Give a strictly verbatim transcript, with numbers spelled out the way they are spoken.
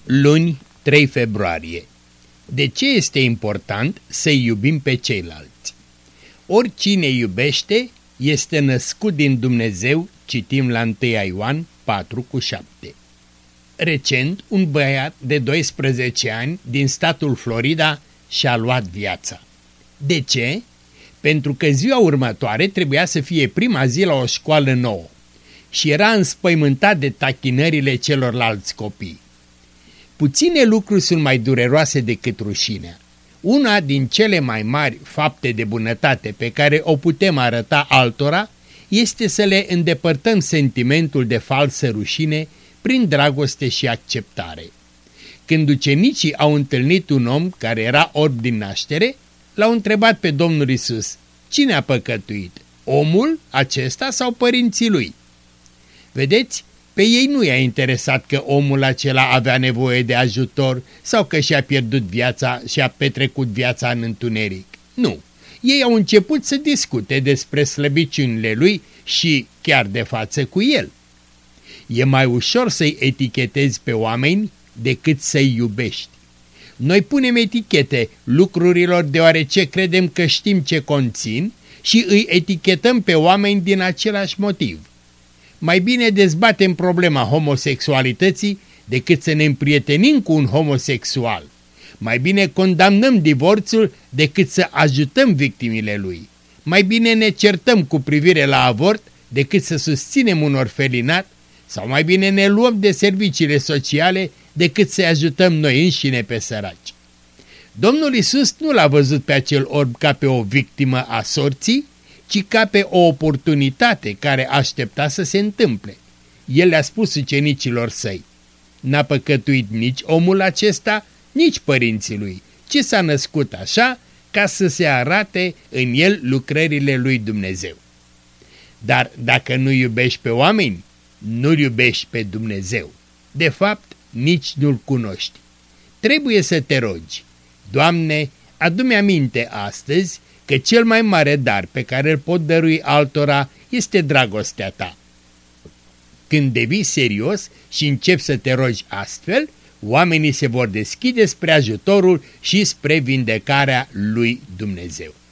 Luni, trei februarie. De ce este important să iubim pe ceilalți? Oricine iubește este născut din Dumnezeu, citim la întâi Ioan patru cu șapte. Recent, un băiat de doisprezece ani din statul Florida și-a luat viața. De ce? Pentru că ziua următoare trebuia să fie prima zi la o școală nouă și era înspăimântat de tachinările celorlalți copii. Puține lucruri sunt mai dureroase decât rușinea. Una din cele mai mari fapte de bunătate pe care o putem arăta altora este să le îndepărtăm sentimentul de falsă rușine prin dragoste și acceptare. Când ucenicii au întâlnit un om care era orb din naștere, l-au întrebat pe Domnul Iisus: cine a păcătuit, omul acesta sau părinții lui? Vedeți, pe ei nu i-a interesat că omul acela avea nevoie de ajutor sau că și-a pierdut viața și a petrecut viața în întuneric. Nu, ei au început să discute despre slăbiciunile lui și chiar de față cu el. E mai ușor să-i etichetezi pe oameni decât să-i iubești. Noi punem etichete lucrurilor deoarece credem că știm ce conțin și îi etichetăm pe oameni din același motiv. Mai bine dezbatem problema homosexualității decât să ne împrietenim cu un homosexual. Mai bine condamnăm divorțul decât să ajutăm victimile lui. Mai bine ne certăm cu privire la avort decât să susținem un orfelinat, sau mai bine ne luăm de serviciile sociale decât să ajutăm noi înșine pe săraci. Domnul Iisus nu l-a văzut pe acel orb ca pe o victimă a sorții, ci ca pe o oportunitate care aștepta să se întâmple. El le-a spus ucenicilor săi: n-a păcătuit nici omul acesta, nici părinții lui, ci s-a născut așa ca să se arate în el lucrările lui Dumnezeu. Dar dacă nu iubești pe oameni, nu-L iubești pe Dumnezeu. De fapt, nici nu-L cunoști. Trebuie să te rogi: Doamne, adu-mi aminte astăzi că cel mai mare dar pe care îl pot dărui altora este dragostea ta. Când devii serios și începi să te rogi astfel, oamenii se vor deschide spre ajutorul și spre vindecarea lui Dumnezeu.